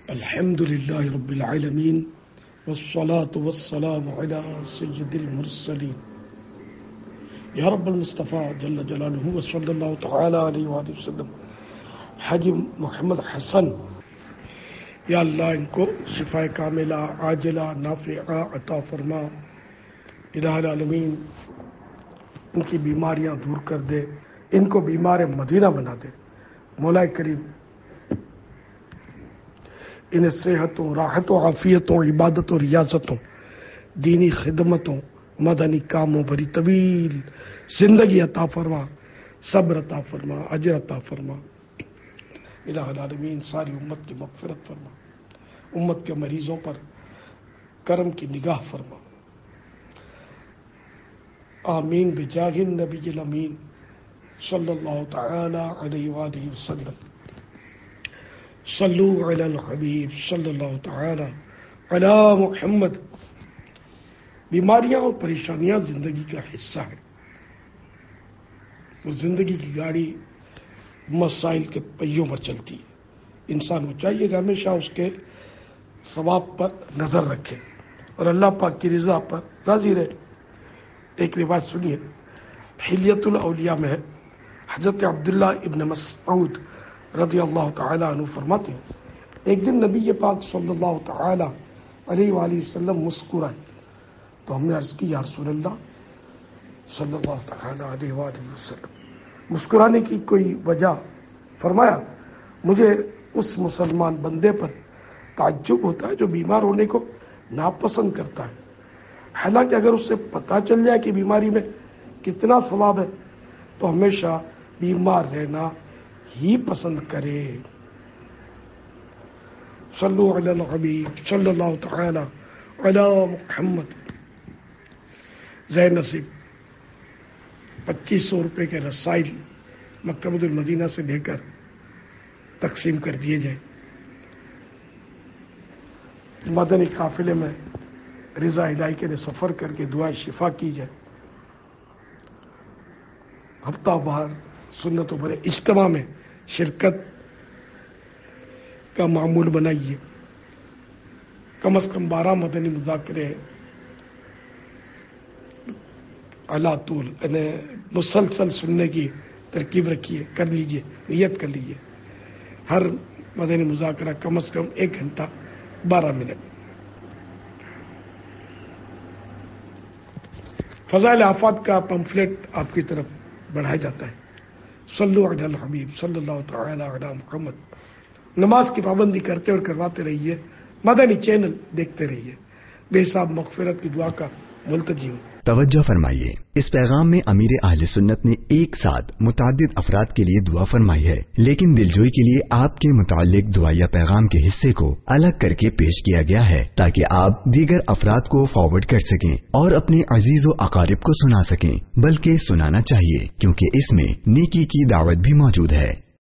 الحمد للہ رب العالمین والصلاة والسلام علی سید المرسلین یا رب المصطفیٰ جل جلالہ وصلی اللہ تعالی علیہ وآلہ وسلم. حاجی محمد حسن، یا اللہ ان کو شفا کاملہ عاجلہ نافعہ عطا فرما. الہ العالمین ان کی بیماریاں دور کر دے، ان کو بیمار مدینہ بنا دے. مولا کریم انہیں صحتوں، راحتوں، عافیتوں، عبادتوں، ریاضتوں، دینی خدمتوں، مدنی کاموں بھری طویل زندگی عطا فرما، صبر عطا فرما، اجر عطا فرما. الہ العالمین ساری امت کی مغفرت فرما، امت کے مریضوں پر کرم کی نگاہ فرما. آمین بجاہ النبی الامین صلی اللہ تعالی علیہ وآلہ وسلم. صلو علی الحبیب صلی اللہ تعالی علی محمد. بیماریاں اور پریشانیاں زندگی کا حصہ ہیں. وہ زندگی کی گاڑی مسائل کے پہیوں پر چلتی ہے. انسان کو چاہیے کہ ہمیشہ اس کے ثواب پر نظر رکھے اور اللہ پاک کی رضا پر راضی رہے. ایک روایت سنیے، حلیت الاولیاء میں ہے. حضرت عبداللہ ابن مسعود رضی اللہ تعالی عنہ فرماتے ہیں، ایک دن نبی پاک صلی اللہ تعالی علیہ وآلہ وسلم مسکرائے تو ہم نے عرض کی، یا رسول اللہ صلی اللہ تعالی علیہ وآلہ وسلم، مسکرانے کی کوئی وجہ؟ فرمایا، مجھے اس مسلمان بندے پر تعجب ہوتا ہے جو بیمار ہونے کو ناپسند کرتا ہے، حالانکہ اگر اسے پتہ چل جائے کہ بیماری میں کتنا ثواب ہے تو ہمیشہ بیمار رہنا ہی پسند کرے. صلو علی الحبیب صلی اللہ تعالی علی محمد. زین نصیب 2500 روپے کے رسائل مکتبۃ المدینہ سے لے کر تقسیم کر دیے جائیں. مدنی قافلے میں رضا الہی کے لیے سفر کر کے دعائیں شفا کی جائے. ہفتہ بار سنتوں بھرے اجتماع میں شرکت کا معمول بنائیے. کم از کم 12 مدنی مذاکرے علا طول یعنی مسلسل سننے کی ترکیب رکھیے، کر لیجیے، نیت کر لیجیے. ہر مدنی مذاکرہ کم از کم 1 گھنٹہ 12 منٹ. فضائل آفات کا پمفلیٹ آپ کی طرف بڑھایا جاتا ہے. صلو علی الحبیب صلی اللہ تعالی علی محمد. نماز کی پابندی کرتے اور کرواتے رہیے. مدنی چینل دیکھتے رہیے. بے حساب مغفرت کی دعا کا ملتجی ہوں. توجہ فرمائیے، اس پیغام میں امیر اہل سنت نے ایک ساتھ متعدد افراد کے لیے دعا فرمائی ہے، لیکن دلجوئی کے لیے آپ کے متعلق دعائیہ پیغام کے حصے کو الگ کر کے پیش کیا گیا ہے تاکہ آپ دیگر افراد کو فارورڈ کر سکیں اور اپنے عزیز و اقارب کو سنا سکیں. بلکہ سنانا چاہیے کیونکہ اس میں نیکی کی دعوت بھی موجود ہے.